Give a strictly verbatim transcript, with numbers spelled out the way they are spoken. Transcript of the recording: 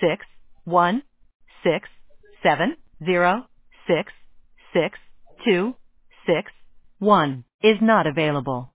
six one six seven zero six six two six one is not available.